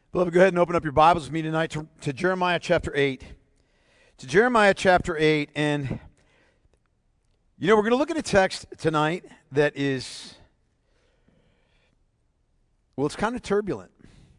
Beloved, go ahead and open up your Bibles with me tonight to Jeremiah chapter 8. To Jeremiah chapter 8, and we're going to look at a text tonight that is, it's kind of turbulent.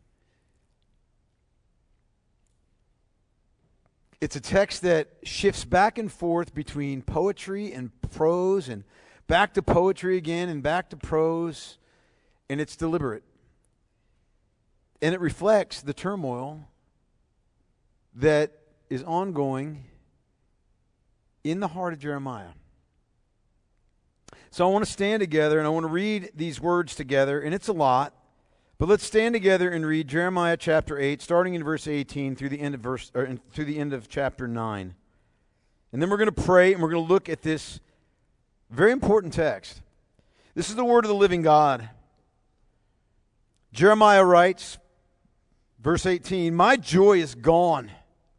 It's a text that shifts back and forth between poetry and prose, and back to poetry again, and back to prose, and it's deliberate. And it reflects the turmoil that is ongoing in the heart of Jeremiah. So I want to stand together and I want to read these words together, and it's a lot, but let's stand together and read Jeremiah chapter 8, starting in verse 18 through the end of chapter 9. And then we're going to pray and we're going to look at this very important text. This is the word of the living God. Jeremiah writes, verse 18, "My joy is gone.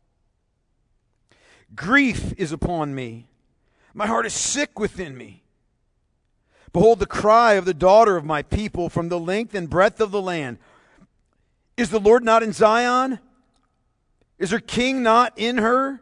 Grief is upon me. My heart is sick within me. Behold the cry of the daughter of my people from the length and breadth of the land. Is the Lord not in Zion? Is her king not in her?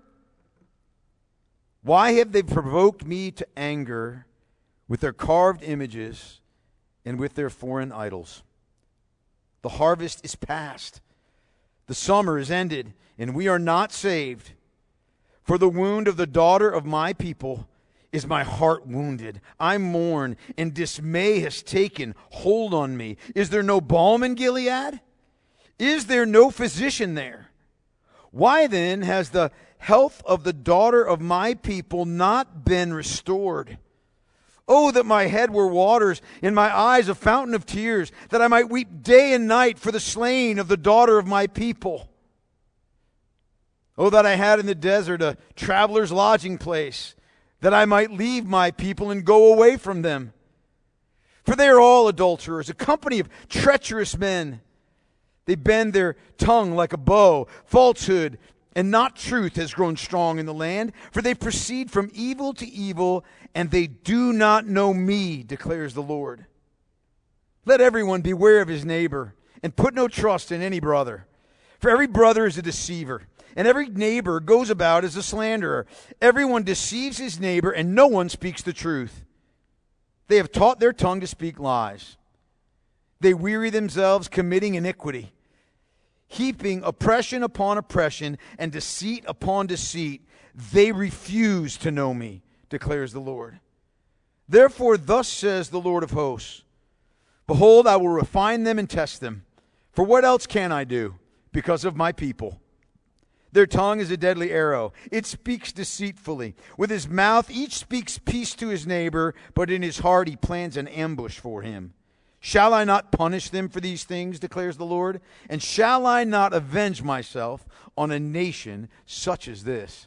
Why have they provoked me to anger with their carved images and with their foreign idols? The harvest is past. The summer is ended, and we are not saved. For the wound of the daughter of my people is my heart wounded. I mourn, and dismay has taken hold on me. Is there no balm in Gilead? Is there no physician there? Why then has the health of the daughter of my people not been restored? Oh, that my head were waters, and my eyes a fountain of tears, that I might weep day and night for the slain of the daughter of my people. Oh, that I had in the desert a traveler's lodging place, that I might leave my people and go away from them. For they are all adulterers, a company of treacherous men. They bend their tongue like a bow. Falsehood and not truth has grown strong in the land, for they proceed from evil to evil, and they do not know me, declares the Lord. Let everyone beware of his neighbor, and put no trust in any brother. For every brother is a deceiver, and every neighbor goes about as a slanderer. Everyone deceives his neighbor, and no one speaks the truth. They have taught their tongue to speak lies. They weary themselves committing iniquity, heaping oppression upon oppression and deceit upon deceit. They refuse to know me, declares the Lord. Therefore, thus says the Lord of hosts, behold, I will refine them and test them. For what else can I do because of my people? Their tongue is a deadly arrow. It speaks deceitfully. With his mouth, each speaks peace to his neighbor, but in his heart he plans an ambush for him. Shall I not punish them for these things, declares the Lord? And shall I not avenge myself on a nation such as this?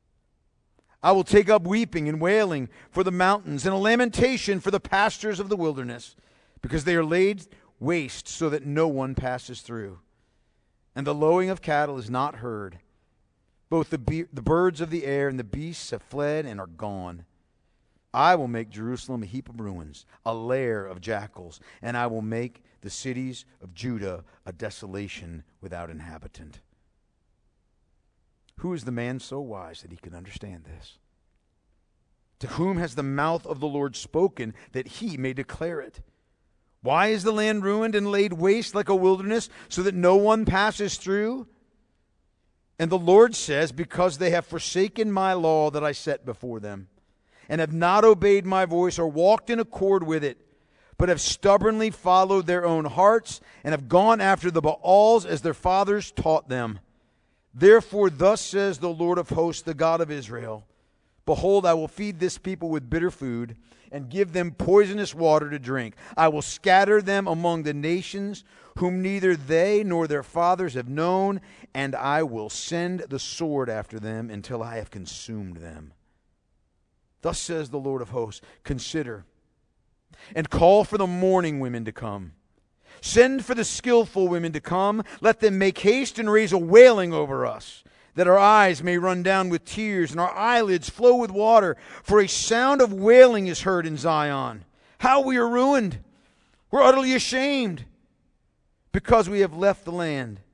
I will take up weeping and wailing for the mountains, and a lamentation for the pastures of the wilderness, because they are laid waste so that no one passes through. And the lowing of cattle is not heard. Both the birds of the air and the beasts have fled and are gone. I will make Jerusalem a heap of ruins, a lair of jackals, and I will make the cities of Judah a desolation without inhabitant. Who is the man so wise that he can understand this? To whom has the mouth of the Lord spoken that he may declare it? Why is the land ruined and laid waste like a wilderness, so that no one passes through? And the Lord says, because they have forsaken my law that I set before them, and have not obeyed my voice or walked in accord with it, but have stubbornly followed their own hearts, and have gone after the Baals as their fathers taught them. Therefore thus says the Lord of hosts, the God of Israel, behold, I will feed this people with bitter food, and give them poisonous water to drink. I will scatter them among the nations, whom neither they nor their fathers have known, and I will send the sword after them until I have consumed them. Thus says the Lord of hosts, consider and call for the mourning women to come. Send for the skillful women to come. Let them make haste and raise a wailing over us, that our eyes may run down with tears and our eyelids flow with water. For a sound of wailing is heard in Zion. How we are ruined. We're utterly ashamed because we have left the land.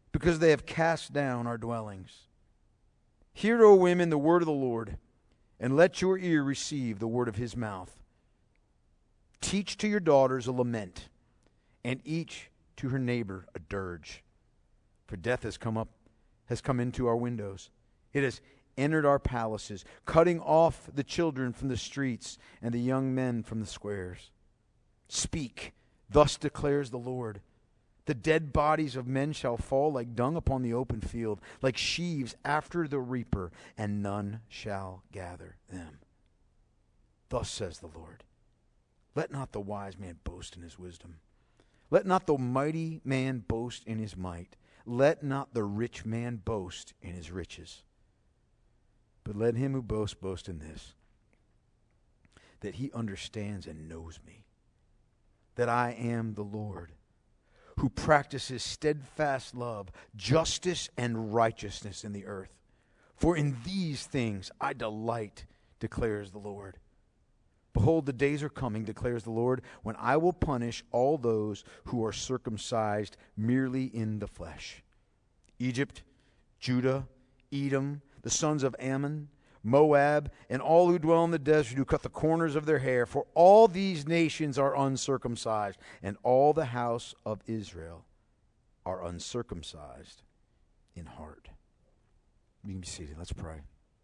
because they have cast down our dwellings. Hear, O women, the word of the Lord, and let your ear receive the word of his mouth. Teach to your daughters a lament, and each to her neighbor a dirge. For death has come into our windows. It has entered our palaces, cutting off the children from the streets and the young men from the squares. Speak, thus declares the Lord. The dead bodies of men shall fall like dung upon the open field, like sheaves after the reaper, and none shall gather them. Thus says the Lord. Let not the wise man boast in his wisdom. Let not the mighty man boast in his might. Let not the rich man boast in his riches. But let him who boasts boast in this, that he understands and knows me, that I am the Lord, who practices steadfast love, justice, and righteousness in the earth. For in these things I delight, declares the Lord. Behold, the days are coming, declares the Lord, when I will punish all those who are circumcised merely in the flesh. Egypt, Judah, Edom, the sons of Ammon, Moab, and all who dwell in the desert, who cut the corners of their hair. For all these nations are uncircumcised, and all the house of Israel are uncircumcised in heart. You can be seated. Let's pray.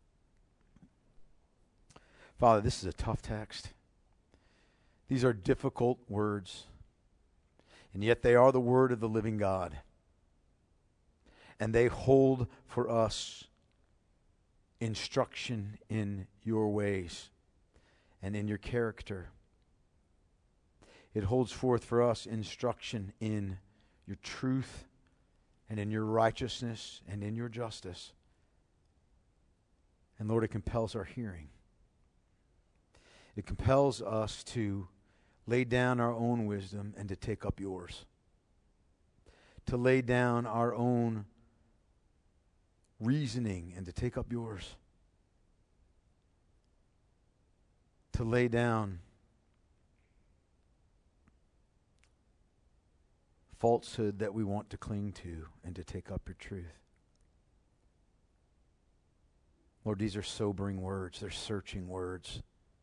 Father, this is a tough text. These are difficult words, and yet they are the word of the living God. And they hold for us instruction in your ways and in your character. It holds forth for us instruction in your truth and in your righteousness and in your justice. And Lord, it compels our hearing. It compels us to lay down our own wisdom and to take up yours. To lay down our own reasoning and to take up yours. To lay down falsehood that we want to cling to and to take up your truth. Lord, these are sobering words. They're searching words.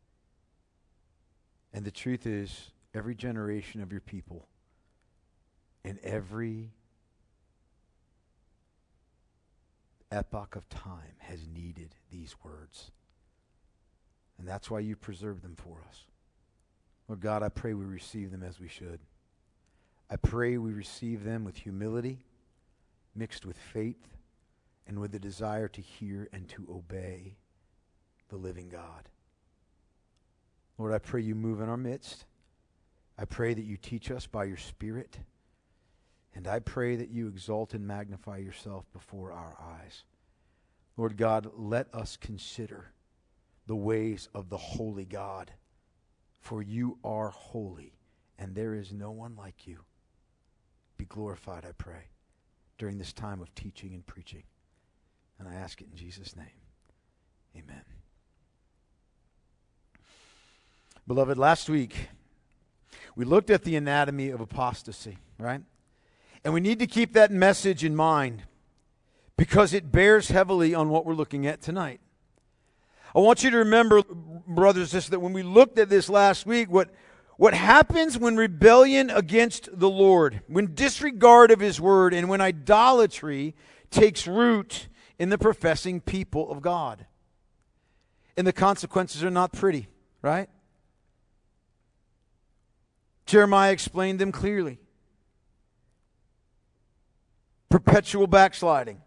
And the truth is, every generation of your people in every epoch of time has needed these words. And that's why you preserved them for us. Lord God, I pray we receive them as we should. I pray we receive them with humility, mixed with faith, and with the desire to hear and to obey the living God. Lord, I pray you move in our midst. I pray that you teach us by your Spirit. And I pray that you exalt and magnify yourself before our eyes. Lord God, let us consider the ways of the holy God. For you are holy, and there is no one like you. Be glorified, I pray, during this time of teaching and preaching. And I ask it in Jesus' name. Amen. Beloved, last week we looked at the anatomy of apostasy, right? And we need to keep that message in mind because it bears heavily on what we're looking at tonight. I want you to remember, brothers, that when we looked at this last week, what happens when rebellion against the Lord, when disregard of his word, and when idolatry takes root in the professing people of God. And the consequences are not pretty, right? Jeremiah explained them clearly. Perpetual backsliding.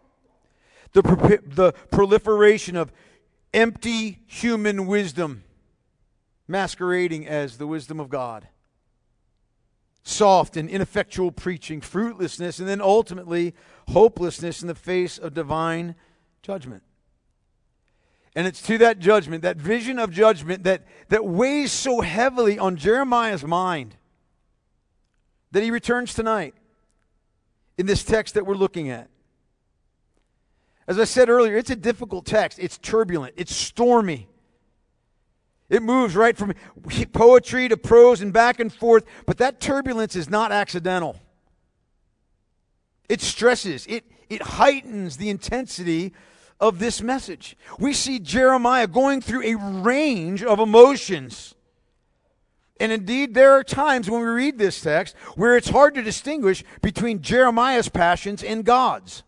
The proliferation of empty human wisdom masquerading as the wisdom of God. Soft and ineffectual preaching, fruitlessness, and then ultimately hopelessness in the face of divine judgment. And it's to that judgment, that vision of judgment that weighs so heavily on Jeremiah's mind that he returns tonight in this text that we're looking at. As I said earlier, it's a difficult text. It's turbulent. It's stormy. It moves right from poetry to prose and back and forth, but that turbulence is not accidental. It stresses, it heightens the intensity of this message. We see Jeremiah going through a range of emotions. And indeed, there are times when we read this text where it's hard to distinguish between Jeremiah's passions and God's.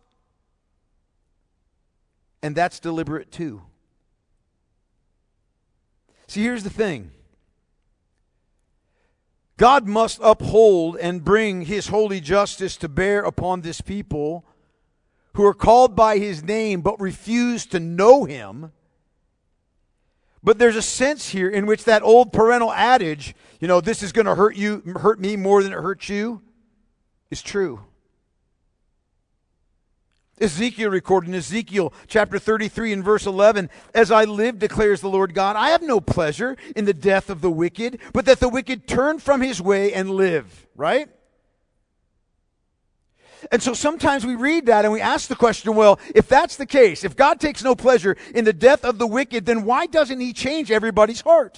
And that's deliberate too. See, here's the thing. God must uphold and bring His holy justice to bear upon this people who are called by His name but refuse to know Him. But there's a sense here in which that old parental adage, this is going to hurt me more than it hurts you, is true. Ezekiel recorded in Ezekiel chapter 33 and verse 11, "As I live, declares the Lord God, I have no pleasure in the death of the wicked, but that the wicked turn from his way and live." Right? And so sometimes we read that and we ask the question, well, if that's the case, if God takes no pleasure in the death of the wicked, then why doesn't He change everybody's heart?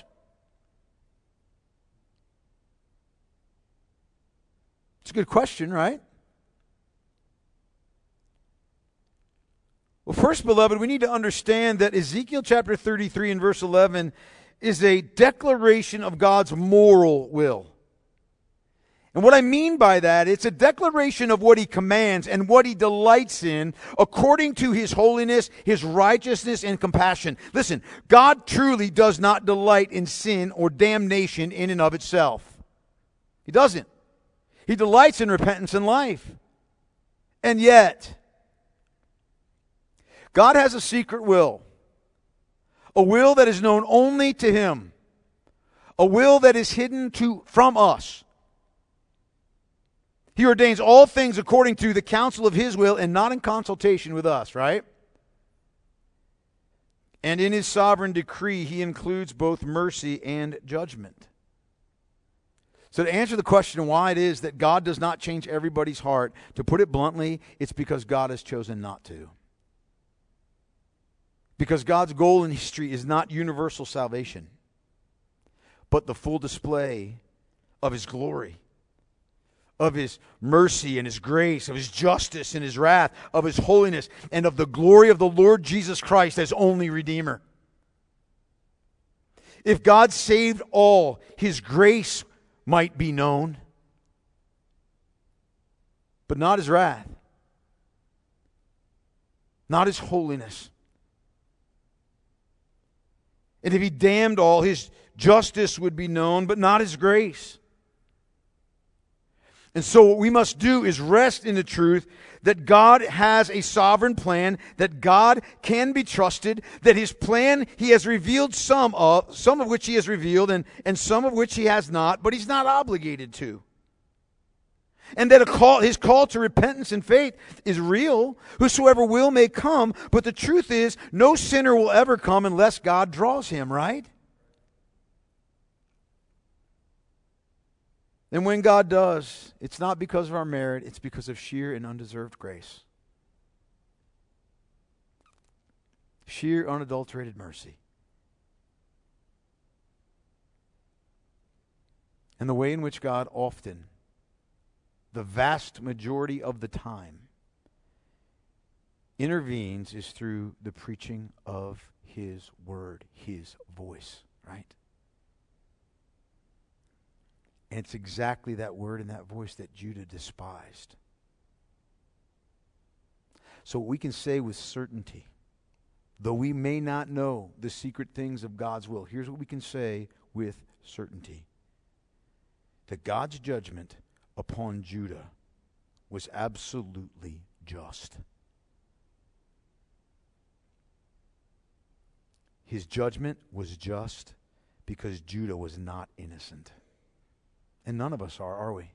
It's a good question, right? Well, first, beloved, we need to understand that Ezekiel chapter 33 and verse 11 is a declaration of God's moral will. And what I mean by that, it's a declaration of what He commands and what He delights in according to His holiness, His righteousness, and compassion. Listen, God truly does not delight in sin or damnation in and of itself. He doesn't. He delights in repentance and life. And yet, God has a secret will. A will that is known only to Him. A will that is hidden from us. He ordains all things according to the counsel of His will and not in consultation with us, right? And in His sovereign decree, He includes both mercy and judgment. So to answer the question why it is that God does not change everybody's heart, to put it bluntly, it's because God has chosen not to. Because God's goal in history is not universal salvation, but the full display of His glory, of His mercy and His grace, of His justice and His wrath, of His holiness, and of the glory of the Lord Jesus Christ as only Redeemer. If God saved all, His grace might be known, but not His wrath, not His holiness. And if He damned all, His justice would be known, but not His grace. And so what we must do is rest in the truth that God has a sovereign plan, that God can be trusted, that His plan He has revealed some of which He has revealed, and some of which He has not, but He's not obligated to. And that His call to repentance and faith is real. Whosoever will may come, but the truth is, no sinner will ever come unless God draws him, right? And when God does, it's not because of our merit, it's because of sheer and undeserved grace. Sheer, unadulterated mercy. And the way in which God often, the vast majority of the time, intervenes is through the preaching of His word, His voice, right? And it's exactly that word and that voice that Judah despised. So we can say with certainty, though we may not know the secret things of God's will, here's what we can say with certainty. That God's judgment upon Judah was absolutely just. His judgment was just because Judah was not innocent. And none of us are we?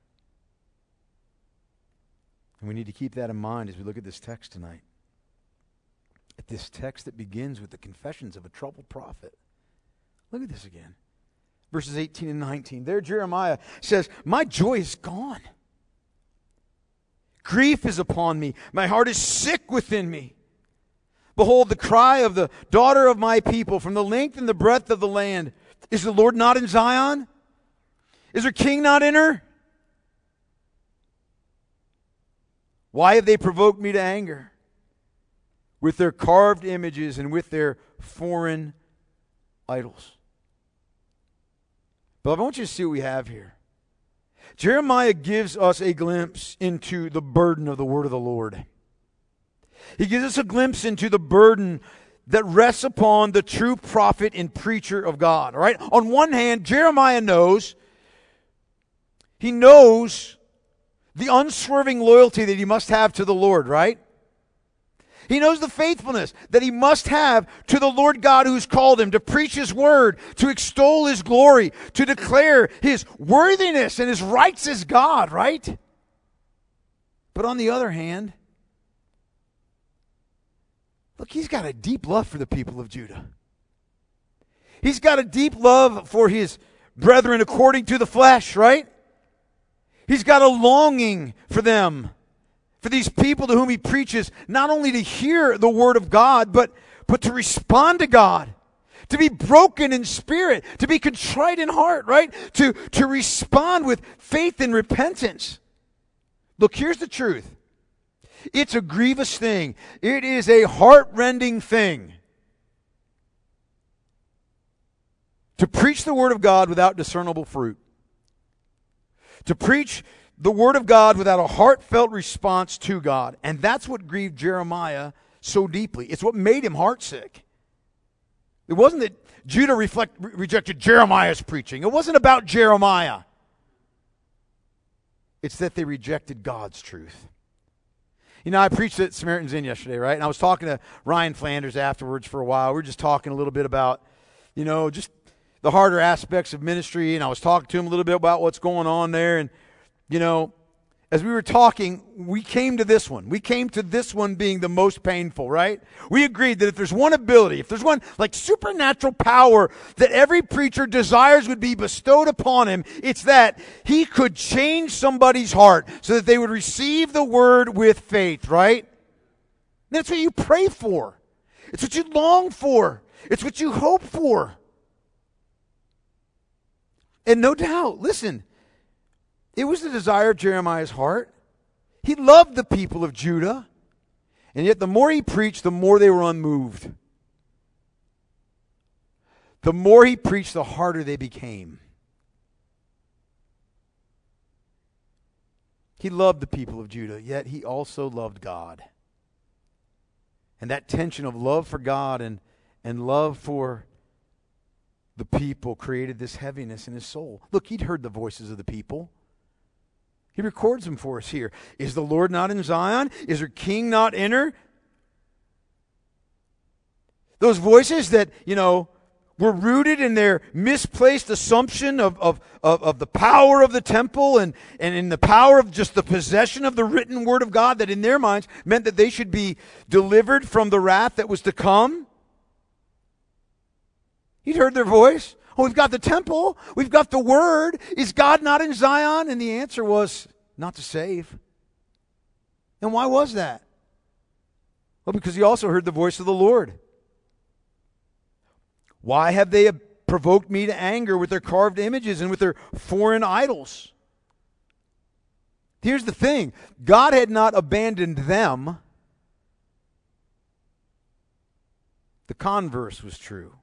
And we need to keep that in mind as we look at this text tonight. At this text that begins with the confessions of a troubled prophet. Look at this again. Verses 18 and 19. There Jeremiah says, "My joy is gone. Grief is upon me. My heart is sick within me. Behold, the cry of the daughter of my people from the length and the breadth of the land. Is the Lord not in Zion? Is her king not in her? Why have they provoked me to anger? With their carved images and with their foreign idols. But I want you to see what we have here. Jeremiah gives us a glimpse into the burden of the word of the Lord. He gives us a glimpse into the burden that rests upon the true prophet and preacher of God. All right? On one hand, Jeremiah knows the unswerving loyalty that he must have to the Lord, right? He knows the faithfulness that he must have to the Lord God who's called him to preach his word, to extol his glory, to declare his worthiness and his rights as God, right? But on the other hand, look, he's got a deep love for the people of Judah. He's got a deep love for his brethren according to the flesh, right? He's got a longing for them, for these people to whom he preaches, not only to hear the word of God, but to respond to God, to be broken in spirit, to be contrite in heart, right? To respond with faith and repentance. Look, here's the truth. It's a grievous thing. It is a heart-rending thing to preach the word of God without discernible fruit. To preach the word of God without a heartfelt response to God. And that's what grieved Jeremiah so deeply. It's what made him heartsick. It wasn't that Judah rejected Jeremiah's preaching. It wasn't about Jeremiah. It's that they rejected God's truth. You know, I preached at Samaritan's Inn yesterday, right? And I was talking to Ryan Flanders afterwards for a while. We were just talking a little bit about, just the harder aspects of ministry. And I was talking to him a little bit about what's going on there. And, as we were talking, we came to this one. We came to this one being the most painful, right? We agreed that if there's one ability, if there's one like supernatural power that every preacher desires would be bestowed upon him, it's that he could change somebody's heart so that they would receive the word with faith, right? That's what you pray for. It's what you long for. It's what you hope for. And no doubt, listen, it was the desire of Jeremiah's heart. He loved the people of Judah. And yet the more he preached, the more they were unmoved. The more he preached, the harder they became. He loved the people of Judah, yet he also loved God. And that tension of love for God and love for the people created this heaviness in his soul. Look, he'd heard the voices of the people. He records them for us here. Is the Lord not in Zion? Is her king not in her? Those voices that, were rooted in their misplaced assumption of the power of the temple and in the power of just the possession of the written word of God that in their minds meant that they should be delivered from the wrath that was to come. He'd heard their voice. Oh, we've got the temple. We've got the word. Is God not in Zion? And the answer was not to save. And why was that? Well, because he also heard the voice of the Lord. Why have they provoked me to anger with their carved images and with their foreign idols? Here's the thing. God had not abandoned them. The converse was true.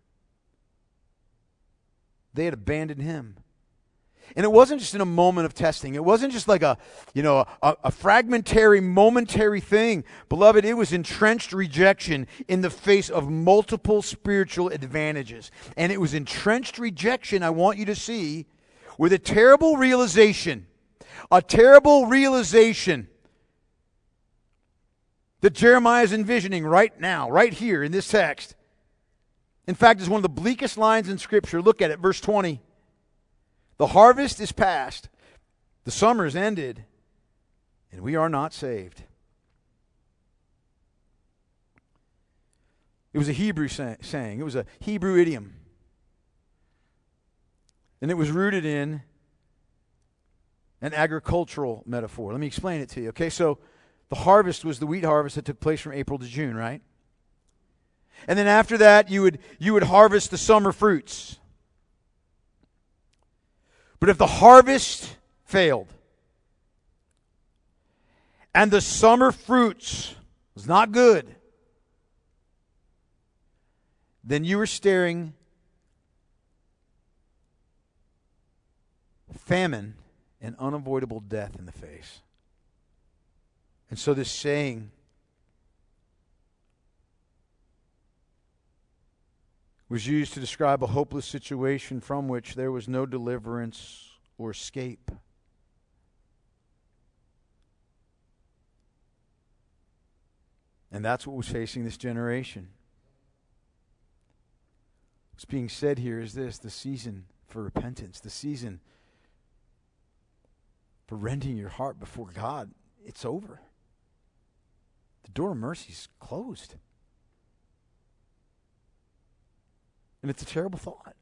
They had abandoned him. And it wasn't just in a moment of testing. It wasn't just like a fragmentary, momentary thing. Beloved, it was entrenched rejection in the face of multiple spiritual advantages. And it was entrenched rejection, I want you to see, with a terrible realization that Jeremiah is envisioning right now, right here in this text. In fact, it's one of the bleakest lines in Scripture. Look at it, verse 20. The harvest is past, the summer is ended, and we are not saved. It was a Hebrew saying. It was a Hebrew idiom. And it was rooted in an agricultural metaphor. Let me explain it to you. Okay, so the harvest was the wheat harvest that took place from April to June, right? And then after that, you would harvest the summer fruits. But if the harvest failed, and the summer fruits was not good, then you were staring famine and unavoidable death in the face. And so this saying was used to describe a hopeless situation from which there was no deliverance or escape. And that's what was facing this generation. What's being said here is this: the season for repentance, the season for rending your heart before God, it's over. The door of mercy is closed. And it's a terrible thought.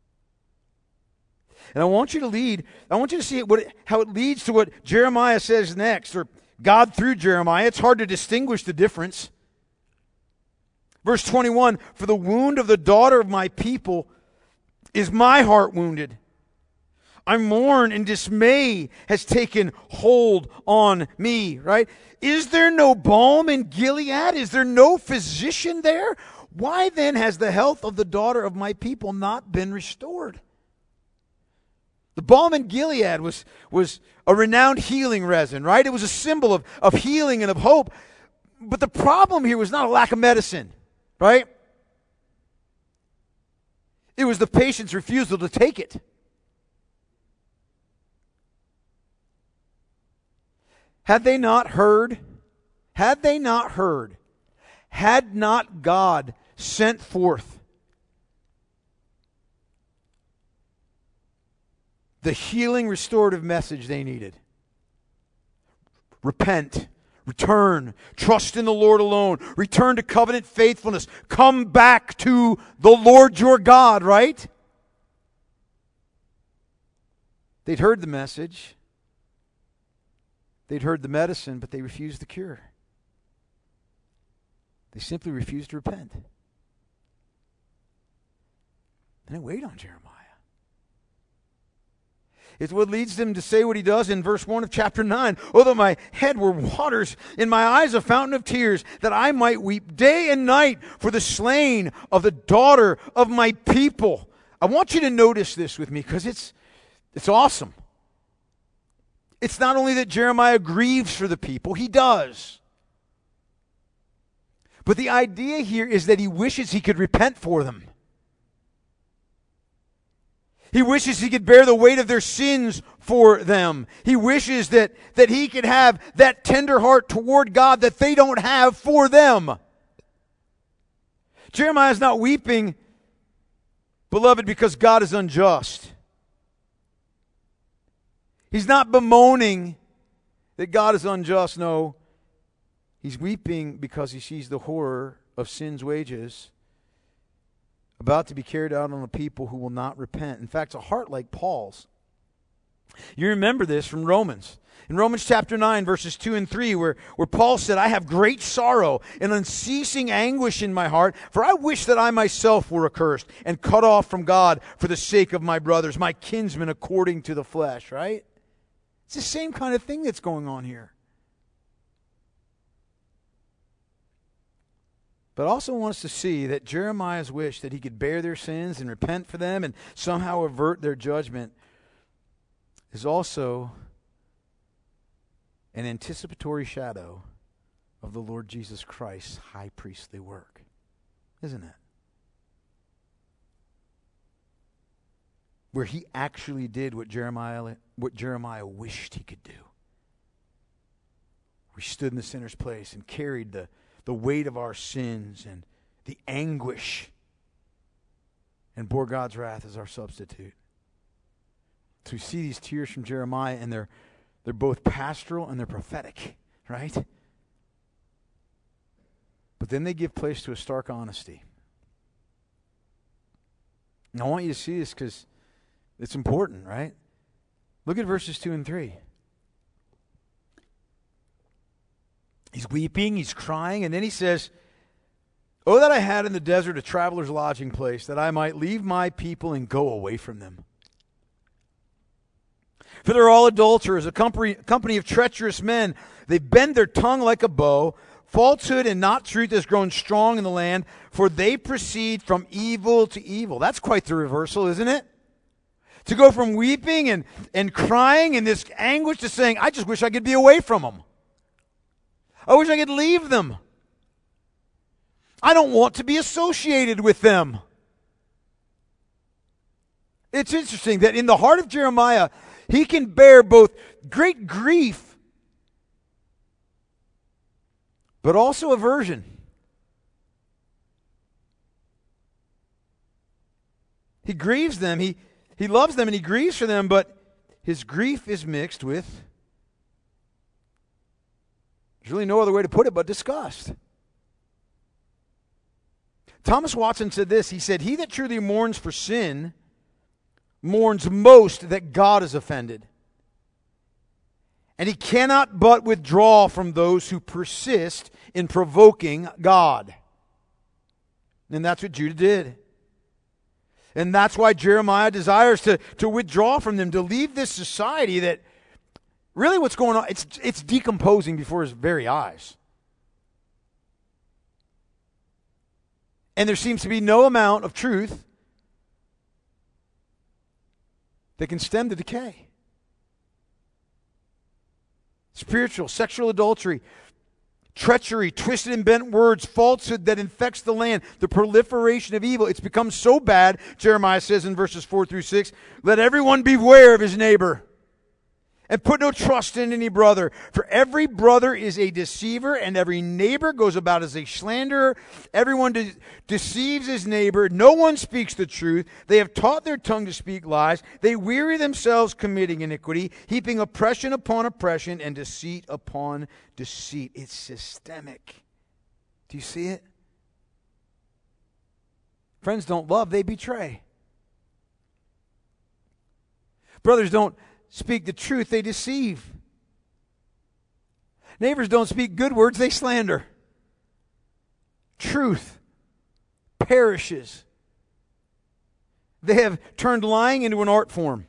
And I want you to see how it leads to what Jeremiah says next, or God through Jeremiah. It's hard to distinguish the difference. Verse 21, for the wound of the daughter of my people is my heart wounded. I mourn and dismay has taken hold on me, right? Is there no balm in Gilead? Is there no physician there? Why then has the health of the daughter of my people not been restored? The balm in Gilead was a renowned healing resin, right? It was a symbol of healing and of hope. But the problem here was not a lack of medicine, right? It was the patient's refusal to take it. Had they not heard? Had not God sent forth the healing, restorative message they needed? Repent, return, trust in the Lord alone, return to covenant faithfulness, come back to the Lord your God, right? They'd heard the message. They'd heard the medicine, but they refused the cure. They simply refused to repent. And they wait on Jeremiah. It's what leads them to say what he does in verse 1 of chapter 9. Oh, that my head were waters, and my eyes a fountain of tears, that I might weep day and night for the slain of the daughter of my people. I want you to notice this with me, because it's awesome. It's not only that Jeremiah grieves for the people, he does. But the idea here is that he wishes he could repent for them. He wishes he could bear the weight of their sins for them. He wishes that he could have that tender heart toward God that they don't have for them. Jeremiah's not weeping, beloved, because God is unjust. He's not bemoaning that God is unjust. No, he's weeping because he sees the horror of sin's wages about to be carried out on a people who will not repent. In fact, a heart like Paul's. You remember this from Romans. In Romans chapter 9, verses 2 and 3, where Paul said, I have great sorrow and unceasing anguish in my heart, for I wish that I myself were accursed and cut off from God for the sake of my brothers, my kinsmen according to the flesh, right? It's the same kind of thing that's going on here. But I also want us to see that Jeremiah's wish that he could bear their sins and repent for them and somehow avert their judgment is also an anticipatory shadow of the Lord Jesus Christ's high priestly work, isn't it? Where he actually did what Jeremiah wished he could do. He stood in the sinner's place and carried the weight of our sins and the anguish and bore God's wrath as our substitute. So we see these tears from Jeremiah, and they're both pastoral and they're prophetic, right? But then they give place to a stark honesty. And I want you to see this because it's important, right? Look at verses 2 and 3. He's weeping, he's crying, and then he says, oh, that I had in the desert a traveler's lodging place, that I might leave my people and go away from them. For they're all adulterers, a company of treacherous men. They bend their tongue like a bow. Falsehood and not truth has grown strong in the land, for they proceed from evil to evil. That's quite the reversal, isn't it? To go from weeping and crying and this anguish to saying, I just wish I could be away from them. I wish I could leave them. I don't want to be associated with them. It's interesting that in the heart of Jeremiah, he can bear both great grief, but also aversion. He grieves them, he loves them, and he grieves for them, but his grief is mixed with, there's really no other way to put it but disgust. Thomas Watson said this, he said, he that truly mourns for sin mourns most that God is offended. And he cannot but withdraw from those who persist in provoking God. And that's what Judah did. And that's why Jeremiah desires to withdraw from them, to leave this society that really what's going on, it's decomposing before his very eyes. And there seems to be no amount of truth that can stem the decay. Spiritual, sexual adultery, treachery, twisted and bent words, falsehood that infects the land, the proliferation of evil. It's become so bad, Jeremiah says in verses 4 through 6, let everyone beware of his neighbor and put no trust in any brother. For every brother is a deceiver, and every neighbor goes about as a slanderer. Everyone deceives his neighbor. No one speaks the truth. They have taught their tongue to speak lies. They weary themselves committing iniquity, heaping oppression upon oppression and deceit upon deceit. It's systemic. Do you see it? Friends don't love, they betray. Brothers don't speak the truth, they deceive. Neighbors don't speak good words, they slander. Truth perishes. They have turned lying into an art form.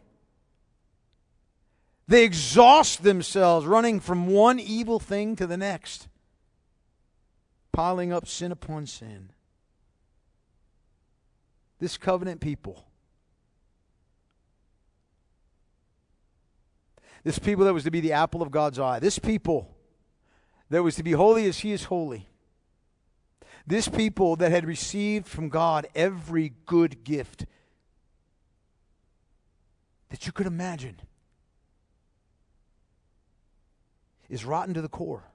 They exhaust themselves running from one evil thing to the next, piling up sin upon sin. This covenant people, this people that was to be the apple of God's eye. This people that was to be holy as He is holy. This people that had received from God every good gift that you could imagine is rotten to the core.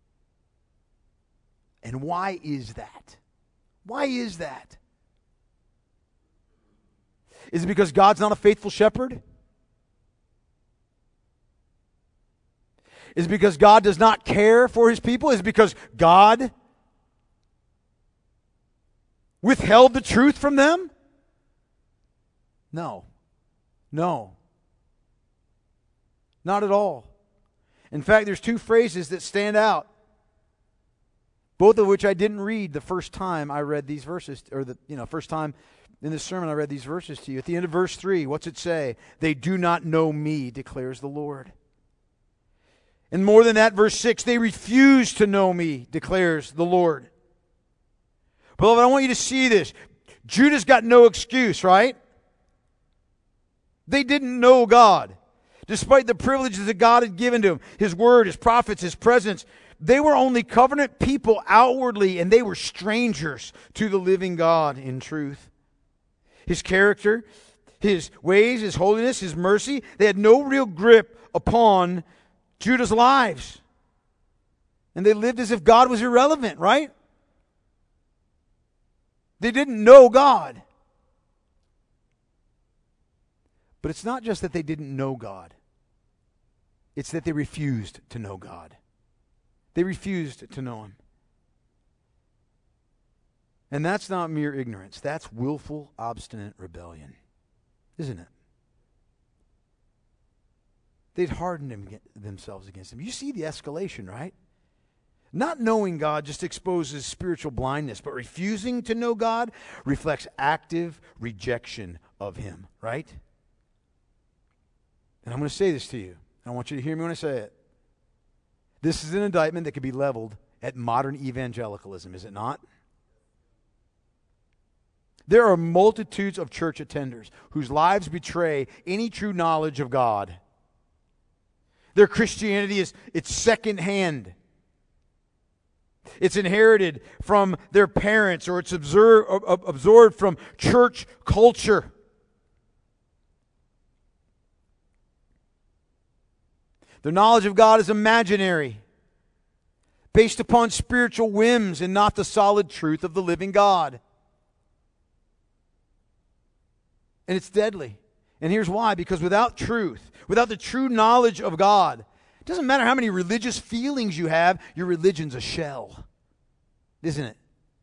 And why is that? Why is that? Is it because God's not a faithful shepherd? Is it because God does not care for His people? Is it because God withheld the truth from them? No. No. Not at all. In fact, there's two phrases that stand out, both of which I didn't read the first time I read these verses, or first time in this sermon I read these verses to you. At the end of verse 3, what's it say? They do not know me, declares the Lord. And more than that, verse 6, they refuse to know me, declares the Lord. Beloved, I want you to see this. Judah's got no excuse, right? They didn't know God. Despite the privileges that God had given to them, His word, His prophets, His presence, they were only covenant people outwardly, and they were strangers to the living God in truth. His character, His ways, His holiness, His mercy, they had no real grip upon Judah's lives. And they lived as if God was irrelevant, right? They didn't know God. But it's not just that they didn't know God. It's that they refused to know God. They refused to know Him. And that's not mere ignorance. That's willful, obstinate rebellion. Isn't it? They'd hardened themselves against Him. You see the escalation, right? Not knowing God just exposes spiritual blindness, but refusing to know God reflects active rejection of Him, right? And I'm going to say this to you. I want you to hear me when I say it. This is an indictment that could be leveled at modern evangelicalism, is it not? There are multitudes of church attenders whose lives betray any true knowledge of God. Their Christianity it's secondhand. It's inherited from their parents, or it's absorbed from church culture. Their knowledge of God is imaginary, based upon spiritual whims and not the solid truth of the living God. And it's deadly. And here's why. Because without truth, without the true knowledge of God, it doesn't matter how many religious feelings you have, your religion's a shell. Isn't it?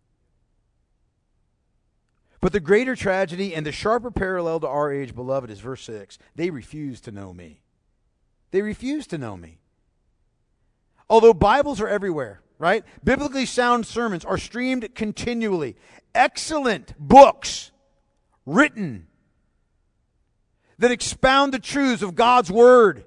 But the greater tragedy and the sharper parallel to our age, beloved, is verse 6. They refuse to know me. They refuse to know me. Although Bibles are everywhere, right? Biblically sound sermons are streamed continually. Excellent books written that expound the truths of God's Word.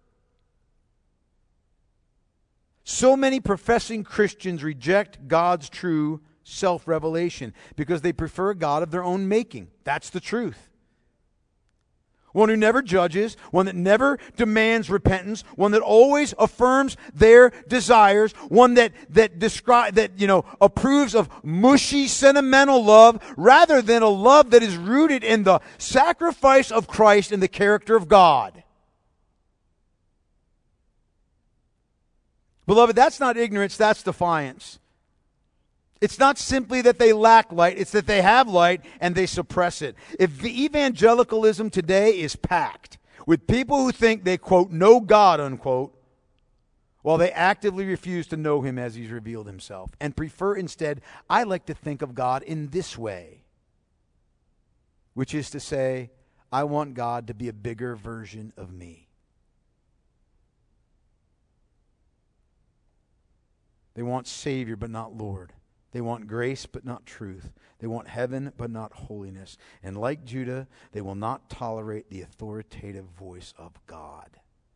So many professing Christians reject God's true self-revelation because they prefer a God of their own making. That's the truth. One who never judges, one that never demands repentance, one that always affirms their desires, one that approves of mushy, sentimental love rather than a love that is rooted in the sacrifice of Christ and the character of God. Beloved, that's not ignorance, that's defiance. It's not simply that they lack light, it's that they have light and they suppress it. If the evangelicalism today is packed with people who think they, quote, know God, unquote, while they actively refuse to know Him as He's revealed Himself, and prefer instead, I like to think of God in this way, which is to say, I want God to be a bigger version of me. They want Savior but not Lord. They want grace but not truth. They want heaven but not holiness. And like Judah, they will not tolerate the authoritative voice of God.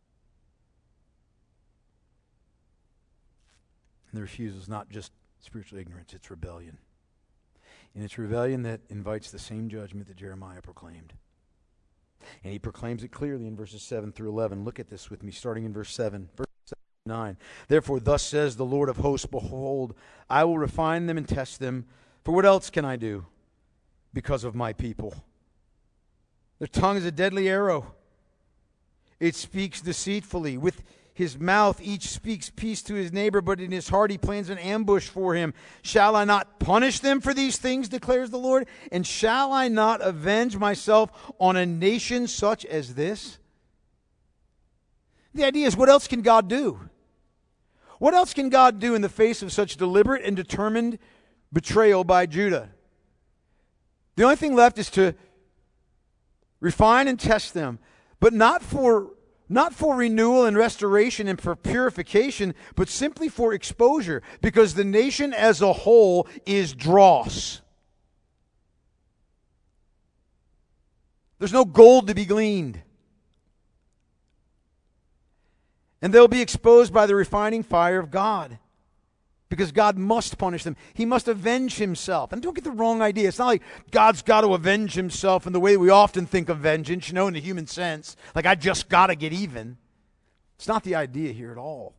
And the refusal is not just spiritual ignorance, it's rebellion. And it's rebellion that invites the same judgment that Jeremiah proclaimed. And he proclaims it clearly in verses 7 through 11. Look at this with me, starting in verse 7. Verse 9. Therefore, thus says the Lord of hosts, behold, I will refine them and test them. For what else can I do because of my people? Their tongue is a deadly arrow. It speaks deceitfully. With his mouth each speaks peace to his neighbor, but in his heart he plans an ambush for him. Shall I not punish them for these things, declares the Lord? And shall I not avenge myself on a nation such as this? The idea is, what else can God do? What else can God do in the face of such deliberate and determined betrayal by Judah? The only thing left is to refine and test them, but not for renewal and restoration and for purification, but simply for exposure, because the nation as a whole is dross. There's no gold to be gleaned. And they'll be exposed by the refining fire of God. Because God must punish them. He must avenge Himself. And don't get the wrong idea. It's not like God's got to avenge Himself in the way we often think of vengeance, in the human sense. Like, I just got to get even. It's not the idea here at all.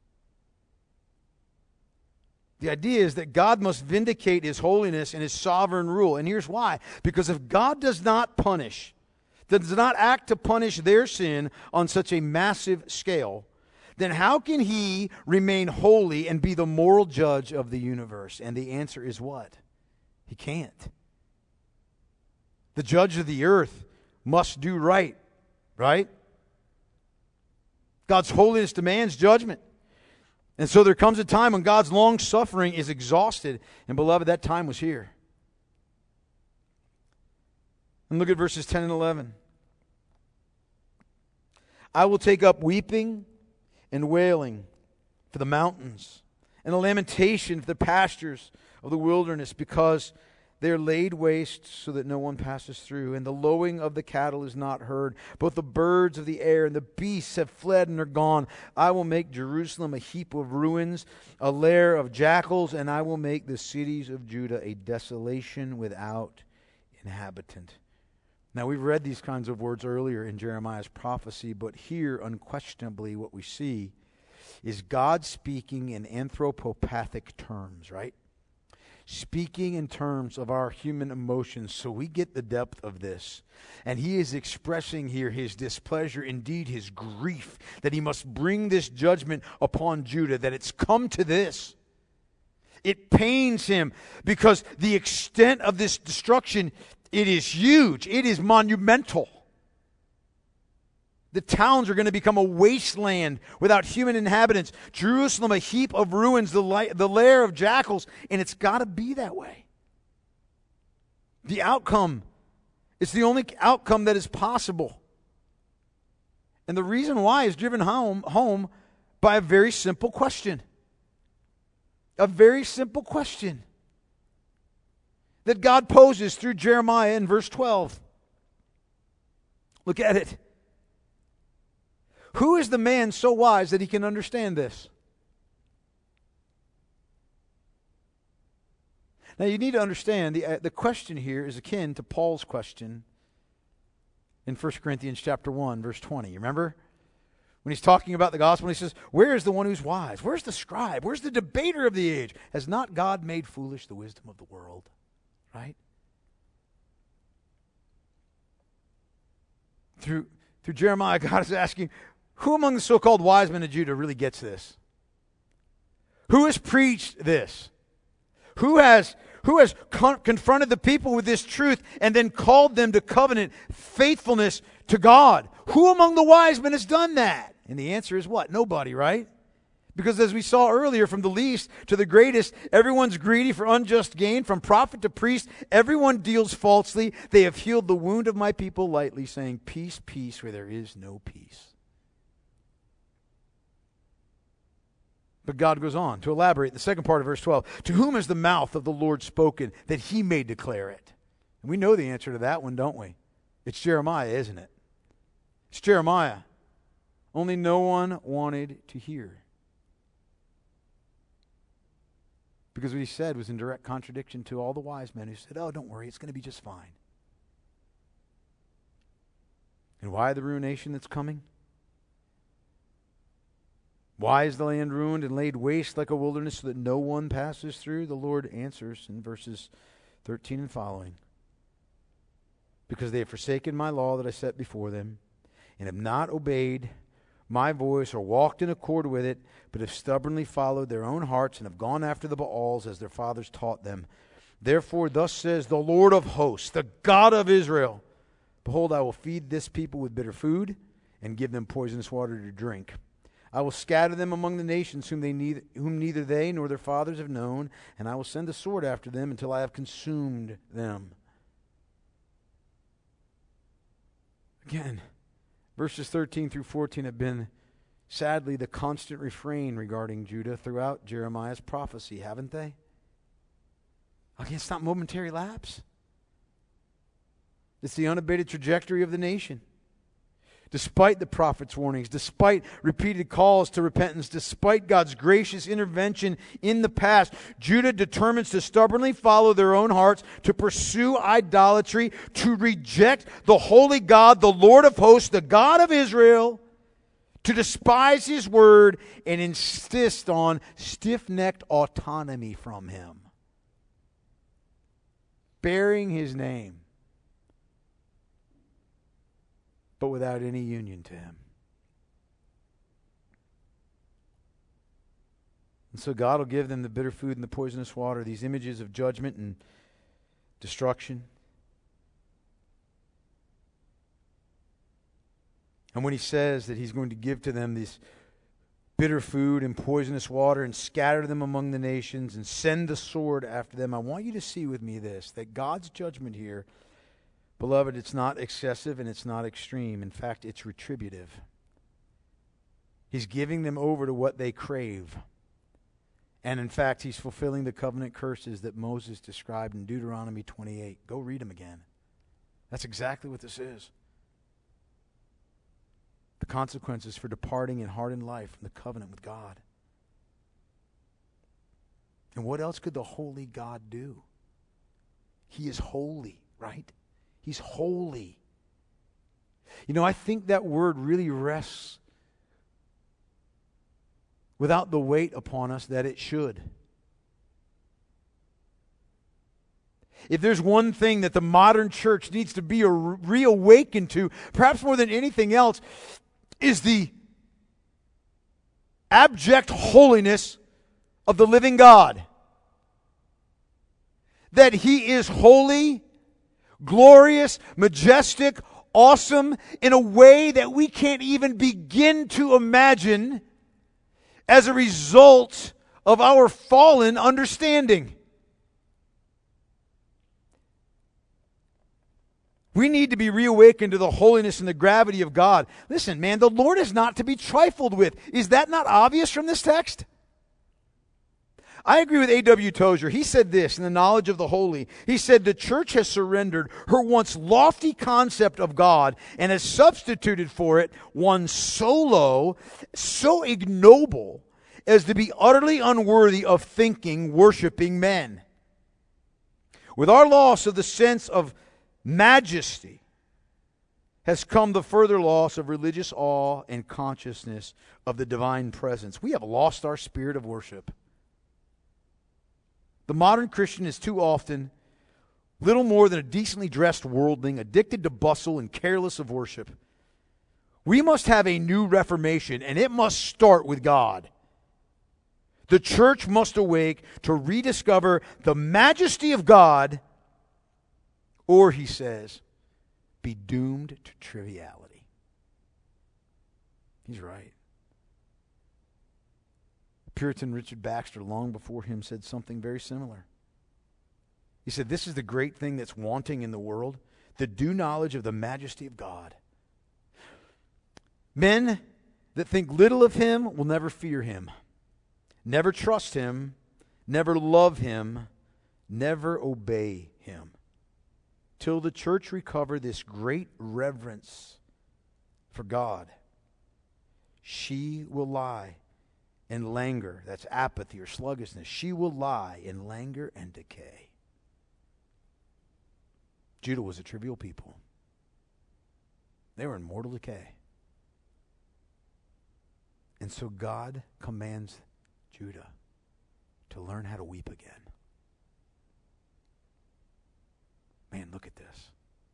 The idea is that God must vindicate His holiness and His sovereign rule. And here's why. Because if God does not punish, does not act to punish their sin on such a massive scale, then how can He remain holy and be the moral judge of the universe? And the answer is what? He can't. The judge of the earth must do right? God's holiness demands judgment. And so there comes a time when God's long suffering is exhausted. And beloved, that time was here. And look at verses 10 and 11. I will take up weeping and wailing for the mountains, and a lamentation for the pastures of the wilderness, because They are laid waste so that no one passes through, and the lowing of the cattle is not heard. Both the birds of the air and the beasts have fled and are gone. I will make Jerusalem a heap of ruins, a lair of jackals, and I will make the cities of Judah a desolation without inhabitant. Now, we've read these kinds of words earlier in Jeremiah's prophecy, but here, unquestionably, what we see is God speaking in anthropopathic terms, right? Speaking in terms of our human emotions, so we get the depth of this. And he is expressing here his displeasure, indeed his grief, that he must bring this judgment upon Judah, that it's come to this. It pains him because the extent of this destruction, it is huge. It is monumental. The towns are going to become a wasteland without human inhabitants. Jerusalem, a heap of ruins, the lair of jackals, and it's got to be that way. The outcome, it's the only outcome that is possible. And the reason why is driven home by a very simple question. A very simple question that God poses through Jeremiah in verse 12. Look at it. Who is the man so wise that he can understand this? Now you need to understand the question here is akin to Paul's question in 1 Corinthians chapter 1, verse 20. You remember? When he's talking about the gospel, he says, where is the one who's wise? Where's the scribe? Where's the debater of the age? Has not God made foolish the wisdom of the world? Right? Through Jeremiah, God is asking, who among the so-called wise men of Judah really gets this? Who has preached this? Who has confronted the people with this truth and then called them to covenant faithfulness to God? Who among the wise men has done that? And the answer is what? Nobody, right? Because as we saw earlier, from the least to the greatest, everyone's greedy for unjust gain. From prophet to priest, everyone deals falsely. They have healed the wound of my people lightly, saying, peace, peace, where there is no peace. But God goes on to elaborate the second part of verse 12. To whom has the mouth of the Lord spoken that he may declare it? And we know the answer to that one, don't we? It's Jeremiah, isn't it? It's Jeremiah. Only no one wanted to hear. Because what he said was in direct contradiction to all the wise men who said, oh, don't worry, it's going to be just fine. And why the ruination that's coming? Why is the land ruined and laid waste like a wilderness so that no one passes through? The Lord answers in verses 13 and following. Because they have forsaken my law that I set before them, and have not obeyed my voice or walked in accord with it, but have stubbornly followed their own hearts and have gone after the Baals as their fathers taught them. Therefore, thus says the Lord of hosts, the God of Israel, behold, I will feed this people with bitter food and give them poisonous water to drink. I will scatter them among the nations whom neither they nor their fathers have known, and I will send the sword after them until I have consumed them. Again, verses 13 through 14 have been, sadly, the constant refrain regarding Judah throughout Jeremiah's prophecy, haven't they? Again, it's not momentary lapse. It's the unabated trajectory of the nation. Despite the prophet's warnings, despite repeated calls to repentance, despite God's gracious intervention in the past, Judah determines to stubbornly follow their own hearts, to pursue idolatry, to reject the holy God, the Lord of hosts, the God of Israel, to despise his word and insist on stiff-necked autonomy from him, bearing his name, but without any union to him. And so God will give them the bitter food and the poisonous water, these images of judgment and destruction. And when he says that he's going to give to them this bitter food and poisonous water and scatter them among the nations and send the sword after them, I want you to see with me this, that God's judgment here, beloved, it's not excessive and it's not extreme. In fact, it's retributive. He's giving them over to what they crave. And in fact, he's fulfilling the covenant curses that Moses described in Deuteronomy 28. Go read them again. That's exactly what this is. The consequences for departing in hardened life from the covenant with God. And what else could the holy God do? He is holy, right? He's holy. You know, I think that word really rests without the weight upon us that it should. If there's one thing that the modern church needs to be reawakened to, perhaps more than anything else, is the abject holiness of the living God. That He is holy, glorious, majestic, awesome in a way that we can't even begin to imagine as a result of our fallen understanding. We need to be reawakened to the holiness and the gravity of God. Listen, man, the Lord is not to be trifled with. Is that not obvious from this text? I agree with A.W. Tozer. He said this in The Knowledge of the Holy. He said, the church has surrendered her once lofty concept of God and has substituted for it one so low, so ignoble, as to be utterly unworthy of thinking, worshiping men. With our loss of the sense of majesty has come the further loss of religious awe and consciousness of the divine presence. We have lost our spirit of worship. The modern Christian is too often little more than a decently dressed worldling, addicted to bustle and careless of worship. We must have a new reformation, and it must start with God. The church must awake to rediscover the majesty of God, or, he says, be doomed to triviality. He's right. Puritan Richard Baxter, long before him, said something very similar. He said, this is the great thing that's wanting in the world, the due knowledge of the majesty of God. Men that think little of Him will never fear Him, never trust Him, never love Him, never obey Him. Till the church recover this great reverence for God, she will lie in languor, that's apathy or sluggishness. She will lie in languor and decay. Judah was a trivial people. They were in mortal decay. And so God commands Judah to learn how to weep again. Man, look at this.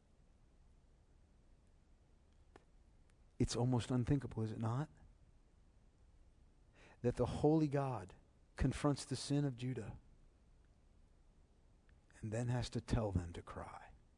It's almost unthinkable, is it not? That the holy God confronts the sin of Judah and then has to tell them to cry.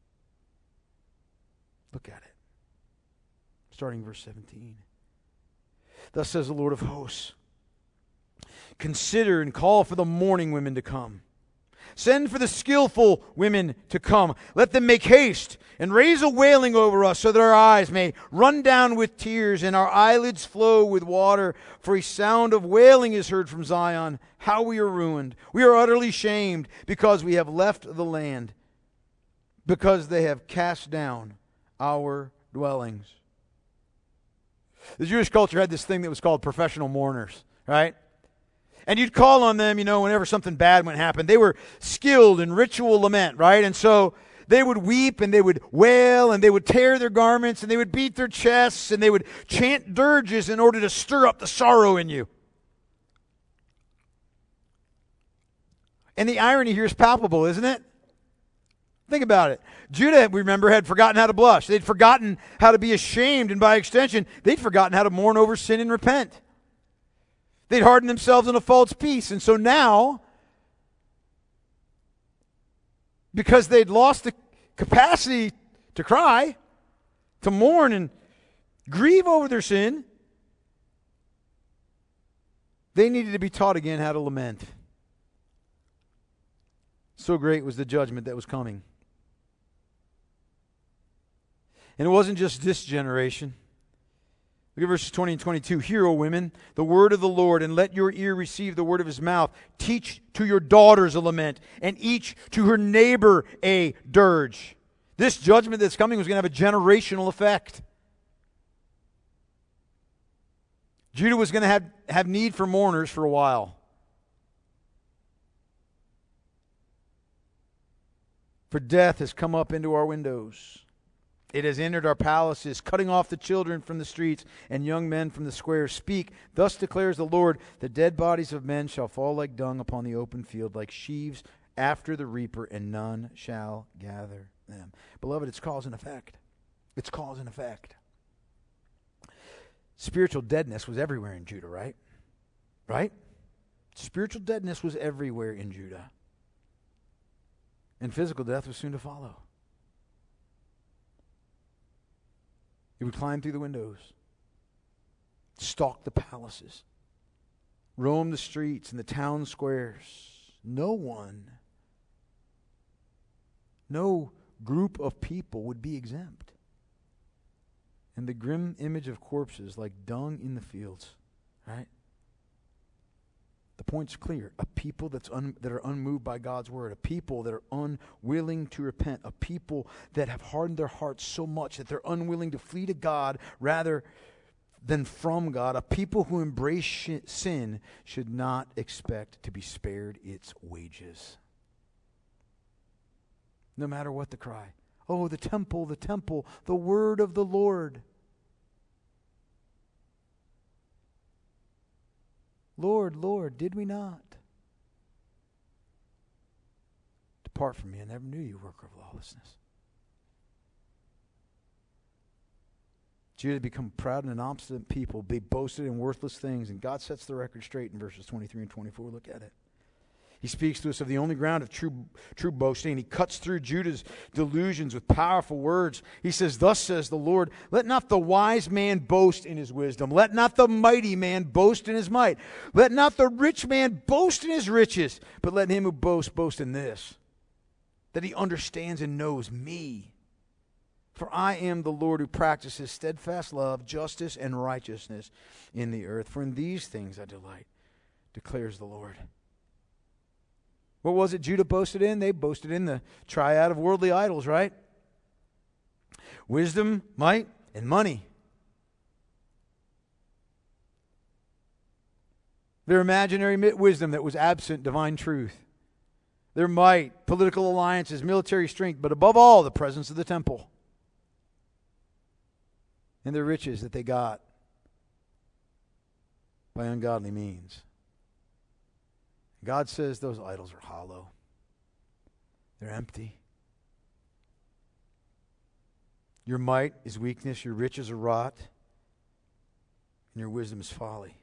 Look at it. Starting verse 17. Thus says the Lord of hosts, consider and call for the mourning women to come. Send for the skillful women to come. Let them make haste and raise a wailing over us so that our eyes may run down with tears and our eyelids flow with water. For a sound of wailing is heard from Zion. How we are ruined. We are utterly shamed because we have left the land, because they have cast down our dwellings. The Jewish culture had this thing that was called professional mourners, right? And you'd call on them, whenever something bad would happen. They were skilled in ritual lament, right? And so they would weep and they would wail and they would tear their garments and they would beat their chests and they would chant dirges in order to stir up the sorrow in you. And the irony here is palpable, isn't it? Think about it. Judah, remember, had forgotten how to blush. They'd forgotten how to be ashamed, and by extension, they'd forgotten how to mourn over sin and repent. They'd hardened themselves in a false peace. And so now, because they'd lost the capacity to cry, to mourn and grieve over their sin, they needed to be taught again how to lament. So great was the judgment that was coming. And it wasn't just this generation. Look at verses 20 and 22. Hear, O women, the word of the Lord, and let your ear receive the word of his mouth. Teach to your daughters a lament, and each to her neighbor a dirge. This judgment that's coming was going to have a generational effect. Judah was going to have need for mourners for a while. For death has come up into our windows. It has entered our palaces, cutting off the children from the streets and young men from the squares. Speak, thus declares the Lord, the dead bodies of men shall fall like dung upon the open field, like sheaves after the reaper, and none shall gather them. Beloved, it's cause and effect. It's cause and effect. Spiritual deadness was everywhere in Judah, right? Right? Spiritual deadness was everywhere in Judah. And physical death was soon to follow. He would climb through the windows, stalk the palaces, roam the streets and the town squares. No group of people would be exempt. And the grim image of corpses like dung in the fields, right? The point's clear. A people that are unmoved by God's word. A people that are unwilling to repent. A people that have hardened their hearts so much that they're unwilling to flee to God rather than from God. A people who embrace sin should not expect to be spared its wages. No matter what the cry. Oh, the temple, the word of the Lord. Lord, Lord, did we not? Depart from me, I never knew you, worker of lawlessness. Judah had become proud and an obstinate people. They boasted in worthless things, and God sets the record straight in verses 23 and 24. Look at it. He speaks to us of the only ground of true boasting, and he cuts through Judah's delusions with powerful words. He says, thus says the Lord, let not the wise man boast in his wisdom. Let not the mighty man boast in his might. Let not the rich man boast in his riches. But let him who boasts boast in this, that he understands and knows me. For I am the Lord who practices steadfast love, justice, and righteousness in the earth. For in these things I delight, declares the Lord. What was it Judah boasted in? They boasted in the triad of worldly idols, right? Wisdom, might, and money. Their imaginary wisdom that was absent divine truth. Their might, political alliances, military strength, but above all, the presence of the temple. And their riches that they got by ungodly means. God says those idols are hollow. They're empty. Your might is weakness, your riches are rot, and your wisdom is folly.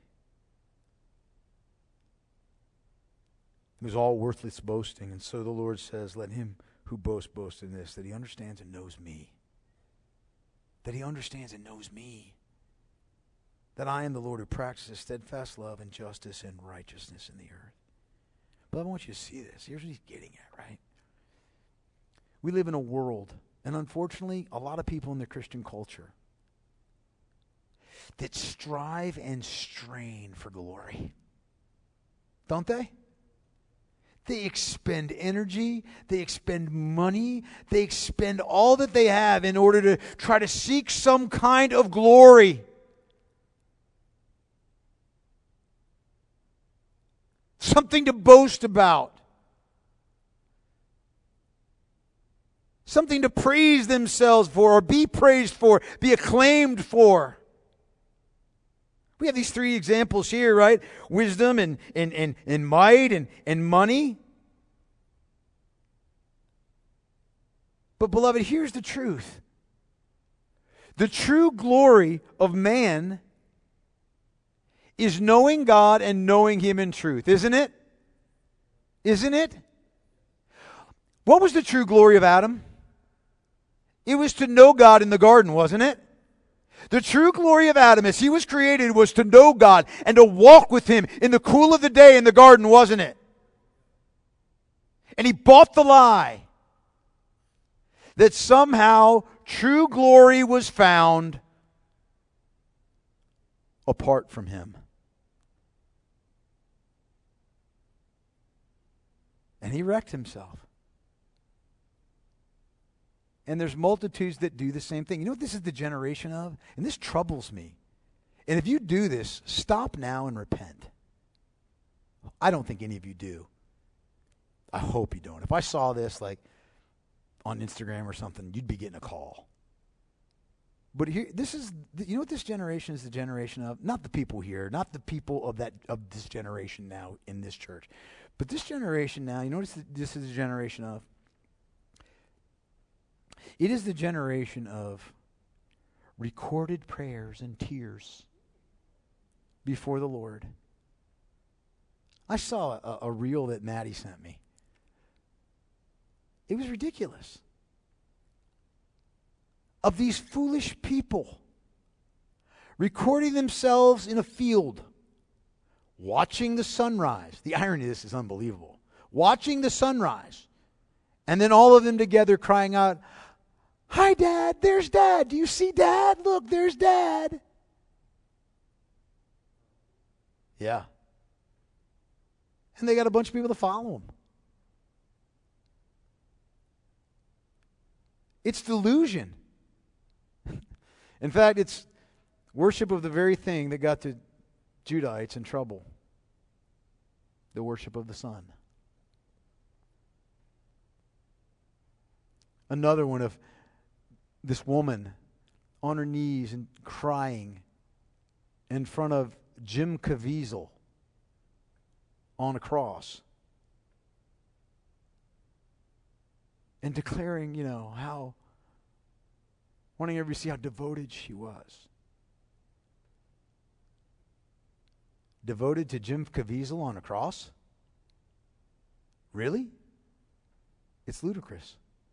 It was all worthless boasting, and so the Lord says, let him who boasts boast in this, that he understands and knows me. That he understands and knows me. That I am the Lord who practices steadfast love and justice and righteousness in the earth. But I want you to see this. Here's what he's getting at, right? We live in a world, and unfortunately, a lot of people in the Christian culture that strive and strain for glory. Don't they? They expend energy, they expend money, they expend all that they have in order to try to seek some kind of glory. Something to boast about. Something to praise themselves for, or be praised for, be acclaimed for. We have these three examples here, right? Wisdom and might and money. But beloved, here's the truth. The true glory of man is knowing God and knowing Him in truth, isn't it? Isn't it? What was the true glory of Adam? It was to know God in the garden, wasn't it? The true glory of Adam as he was created was to know God and to walk with Him in the cool of the day in the garden, wasn't it? And he bought the lie that somehow true glory was found apart from him. And he wrecked himself. And there's multitudes that do the same thing. You know what this is the generation of? And this troubles me. And if you do this, stop now and repent. I don't think any of you do. I hope you don't. If I saw this like on Instagram or something, you'd be getting a call. But here, you know what this generation is the generation of? Not the people here, not the people of this generation now in this church. But this generation now, you know what this is the generation of? It is the generation of recorded prayers and tears before the Lord. I saw a reel that Maddie sent me. It was ridiculous. Of these foolish people recording themselves in a field, watching the sunrise. The irony of this is unbelievable. Watching the sunrise. And then all of them together crying out, "Hi, Dad, there's Dad. Do you see Dad? Look, there's Dad." Yeah. And they got a bunch of people to follow them. It's delusion. In fact, it's worship of the very thing that got the Judahites in trouble. The worship of the sun. Another one of this woman on her knees and crying in front of Jim Caviezel on a cross. And declaring, how, wanting everybody to see how devoted she was. Devoted to Jim Caviezel on a cross? Really? It's ludicrous.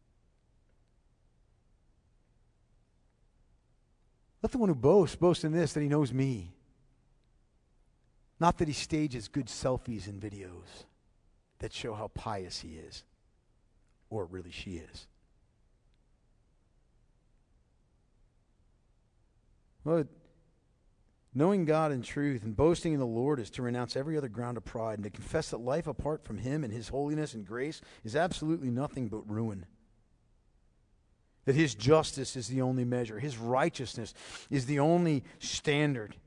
Let the one who boast in this, that he knows me. Not that he stages good selfies and videos that show how pious he is. Or really she is. Well, knowing God in truth and boasting in the Lord is to renounce every other ground of pride and to confess that life apart from Him and His holiness and grace is absolutely nothing but ruin. That His justice is the only measure. His righteousness is the only standard.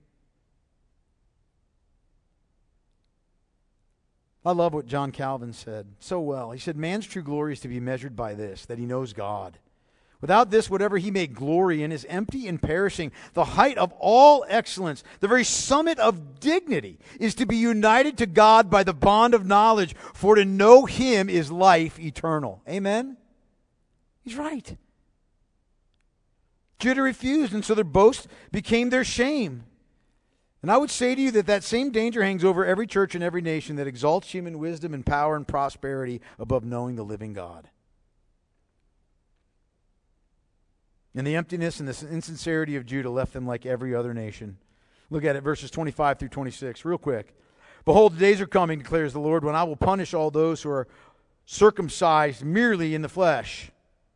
I love what John Calvin said so well. He said, man's true glory is to be measured by this, that he knows God. Without this, whatever he may glory in is empty and perishing. The height of all excellence, the very summit of dignity, is to be united to God by the bond of knowledge, for to know Him is life eternal. Amen? He's right. Judah refused, and so their boast became their shame. And I would say to you that same danger hangs over every church and every nation that exalts human wisdom and power and prosperity above knowing the living God. And the emptiness and the insincerity of Judah left them like every other nation. Look at it, verses 25 through 26, real quick. Behold, the days are coming, declares the Lord, when I will punish all those who are circumcised merely in the flesh.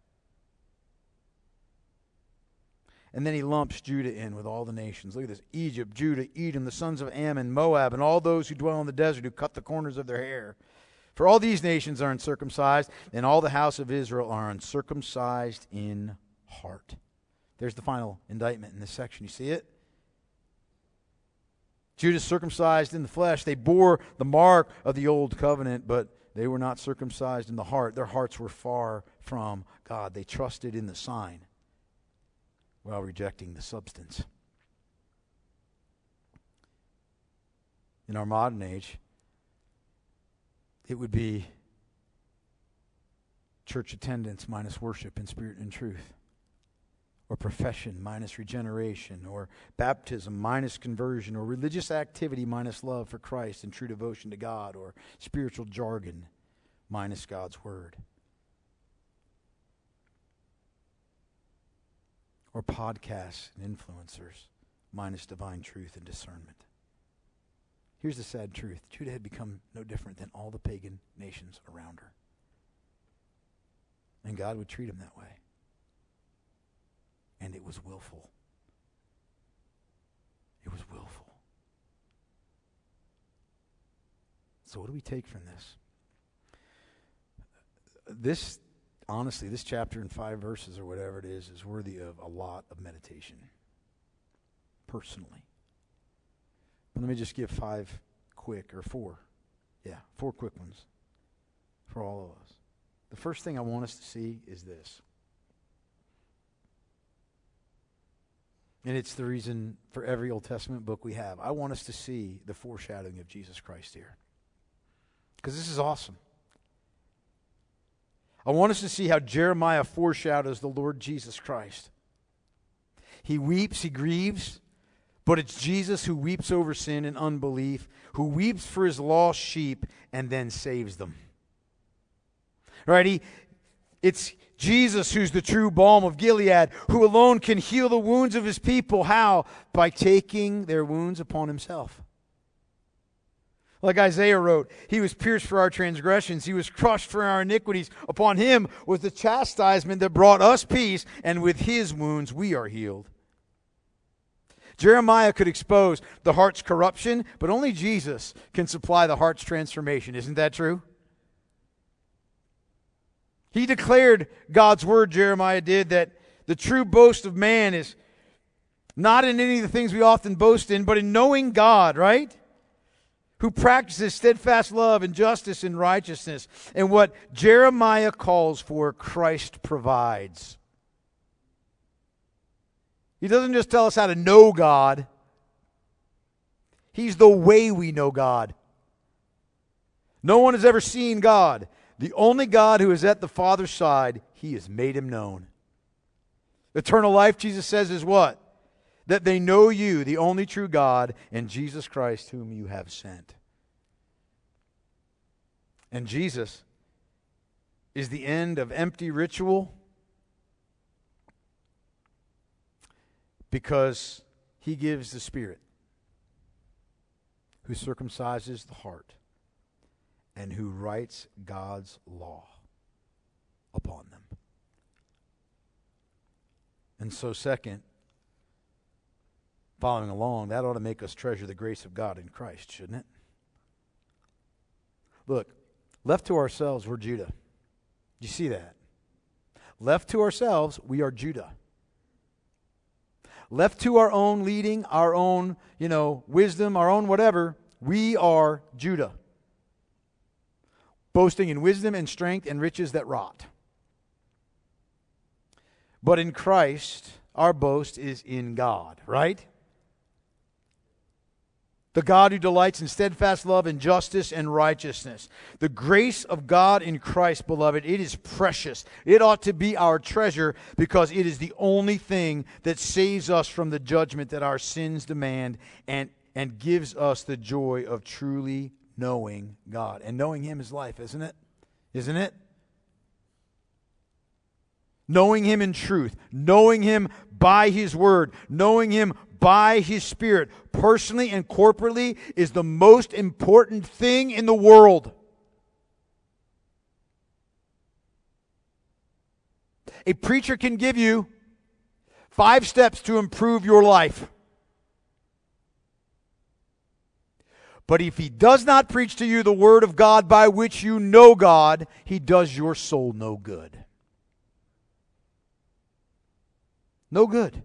And then he lumps Judah in with all the nations. Look at this. Egypt, Judah, Edom, the sons of Ammon, Moab, and all those who dwell in the desert, who cut the corners of their hair. For all these nations are uncircumcised, and all the house of Israel are uncircumcised in heart. There's the final indictment in this section. You see it? Judah circumcised in the flesh. They bore the mark of the old covenant, but they were not circumcised in the heart. Their hearts were far from God. They trusted in the sign while rejecting the substance. In our modern age, it would be church attendance minus worship in spirit and truth, or profession minus regeneration, or baptism minus conversion, or religious activity minus love for Christ and true devotion to God, or spiritual jargon minus God's word. Or podcasts and influencers minus divine truth and discernment. Here's the sad truth. Judah had become no different than all the pagan nations around her. And God would treat him that way. And it was willful. It was willful. So what do we take from this? Honestly, this chapter in 5 verses or whatever it is worthy of a lot of meditation, personally. But let me just give 4 quick ones for all of us. The first thing I want us to see is this. And it's the reason for every Old Testament book we have. I want us to see the foreshadowing of Jesus Christ here. Because this is awesome. I want us to see how Jeremiah foreshadows the Lord Jesus Christ. He weeps, he grieves, but it's Jesus who weeps over sin and unbelief, who weeps for his lost sheep and then saves them. Right? It's Jesus who's the true balm of Gilead, who alone can heal the wounds of his people. How? By taking their wounds upon himself. Like Isaiah wrote, he was pierced for our transgressions. He was crushed for our iniquities. Upon him was the chastisement that brought us peace, and with his wounds we are healed. Jeremiah could expose the heart's corruption, but only Jesus can supply the heart's transformation. Isn't that true? He declared God's word, Jeremiah did, that the true boast of man is not in any of the things we often boast in, but in knowing God, right? Who practices steadfast love and justice and righteousness. And what Jeremiah calls for, Christ provides. He doesn't just tell us how to know God. He's the way we know God. No one has ever seen God. The only God who is at the Father's side, he has made him known. Eternal life, Jesus says, is what? That they know you, the only true God, and Jesus Christ whom you have sent. And Jesus is the end of empty ritual because he gives the Spirit who circumcises the heart and who writes God's law upon them. And so second, following along, that ought to make us treasure the grace of God in Christ, shouldn't it? Look, left to ourselves, we're Judah. Do you see that? Left to ourselves, we are Judah. Left to our own leading, our own, wisdom, our own whatever, we are Judah. Boasting in wisdom and strength and riches that rot. But in Christ, our boast is in God, right? The God who delights in steadfast love and justice and righteousness. The grace of God in Christ, beloved, it is precious. It ought to be our treasure because it is the only thing that saves us from the judgment that our sins demand and gives us the joy of truly knowing God. And knowing Him is life, isn't it? Isn't it? Knowing Him in truth, knowing Him by His Word, knowing Him by His Spirit, personally and corporately, is the most important thing in the world. A preacher can give you 5 steps to improve your life. But if he does not preach to you the Word of God by which you know God, he does your soul no good. No good.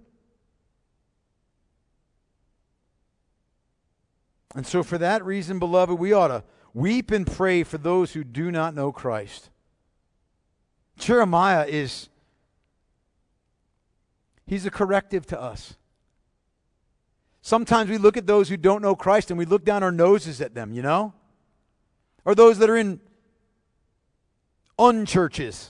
And so for that reason, beloved, we ought to weep and pray for those who do not know Christ. Jeremiah he's a corrective to us. Sometimes we look at those who don't know Christ and we look down our noses at them, Or those that are in unchurches.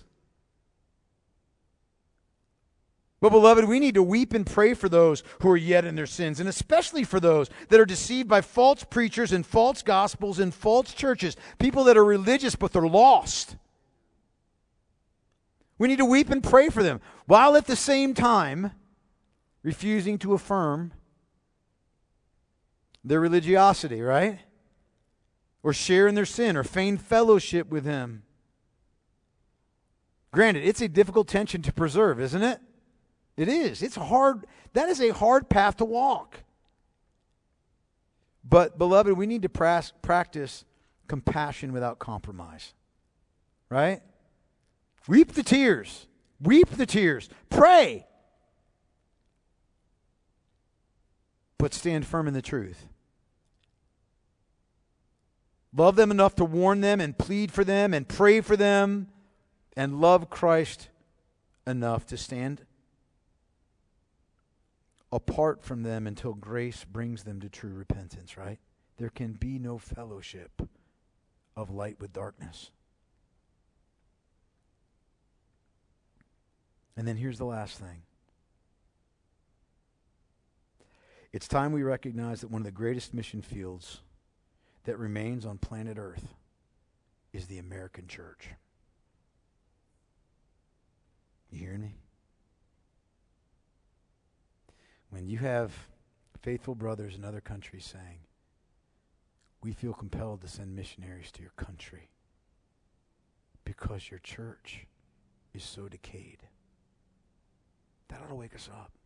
But beloved, we need to weep and pray for those who are yet in their sins, and especially for those that are deceived by false preachers and false gospels and false churches, people that are religious but they're lost. We need to weep and pray for them, while at the same time refusing to affirm their religiosity, right? Or share in their sin, or feign fellowship with Him. Granted, it's a difficult tension to preserve, isn't it? It is. It's hard. That is a hard path to walk. But, beloved, we need to practice compassion without compromise. Right? Weep the tears. Weep the tears. Pray. But stand firm in the truth. Love them enough to warn them and plead for them and pray for them, and love Christ enough to stand apart from them until grace brings them to true repentance, right? There can be no fellowship of light with darkness. And then here's the last thing. It's time we recognize that one of the greatest mission fields that remains on planet Earth is the American church. You hear me? When you have faithful brothers in other countries saying, we feel compelled to send missionaries to your country because your church is so decayed, that ought to wake us up.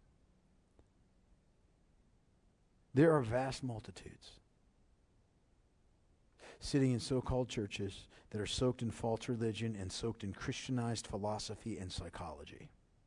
There are vast multitudes sitting in so-called churches that are soaked in false religion and soaked in Christianized philosophy and psychology,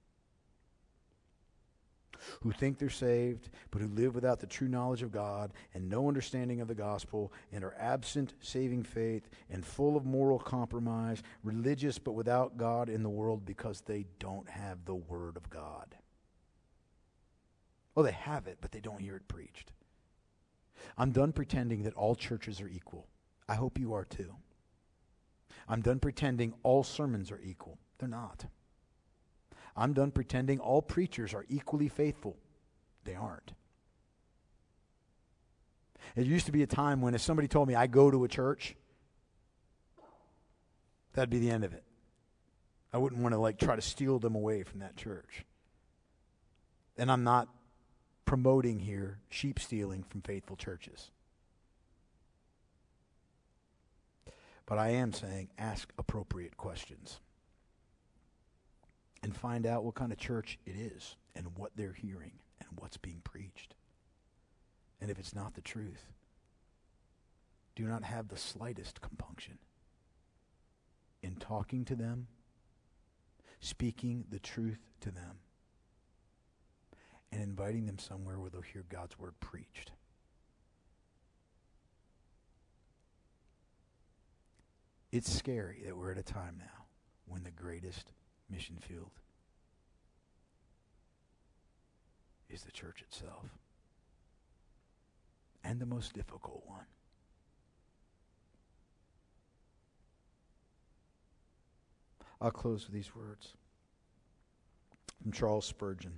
who think they're saved, but who live without the true knowledge of God and no understanding of the gospel, and are absent saving faith and full of moral compromise, religious but without God in the world because they don't have the Word of God. Well, they have it, but they don't hear it preached. I'm done pretending that all churches are equal. I hope you are too. I'm done pretending all sermons are equal. They're not. I'm done pretending all preachers are equally faithful. They aren't. There used to be a time when if somebody told me I go to a church, that'd be the end of it. I wouldn't want to try to steal them away from that church. And I'm not promoting here sheep stealing from faithful churches. But I am saying ask appropriate questions and find out what kind of church it is and what they're hearing and what's being preached. And if it's not the truth, do not have the slightest compunction in talking to them, speaking the truth to them, and inviting them somewhere where they'll hear God's word preached. It's scary that we're at a time now when the greatest mission field is the church itself, and the most difficult one. I'll close with these words from Charles Spurgeon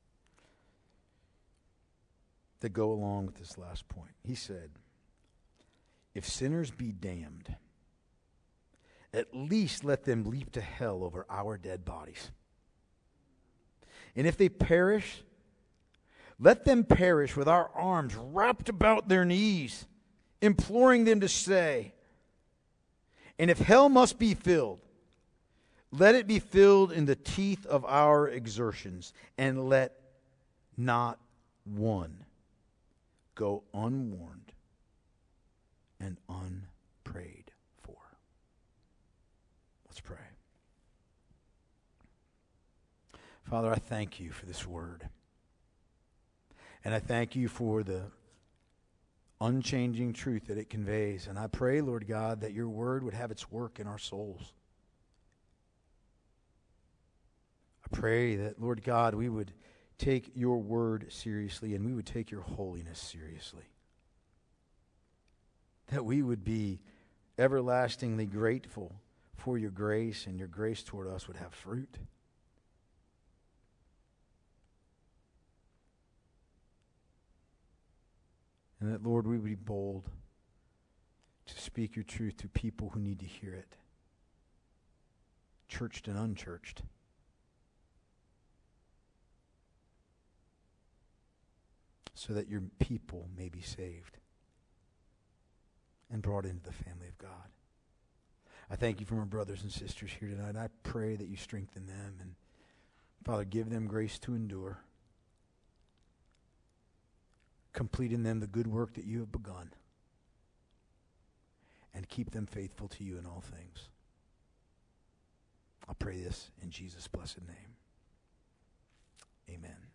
that go along with this last point. He said, if sinners be damned, at least let them leap to hell over our dead bodies. And if they perish, let them perish with our arms wrapped about their knees, imploring them to stay. And if hell must be filled, let it be filled in the teeth of our exertions, and let not one go unwarned and unprayed for. Let's pray. Father, I thank you for this word. And I thank you for the unchanging truth that it conveys. And I pray, Lord God, that your word would have its work in our souls. I pray that, Lord God, we would take your word seriously and we would take your holiness seriously. That we would be everlastingly grateful for your grace, and your grace toward us would have fruit. And that, Lord, we would be bold to speak your truth to people who need to hear it, churched and unchurched. So that your people may be saved and brought into the family of God. I thank you for my brothers and sisters here tonight. I pray that you strengthen them and, Father, give them grace to endure. complete in them the good work that you have begun, and keep them faithful to you in all things. I pray this in Jesus' blessed name. Amen.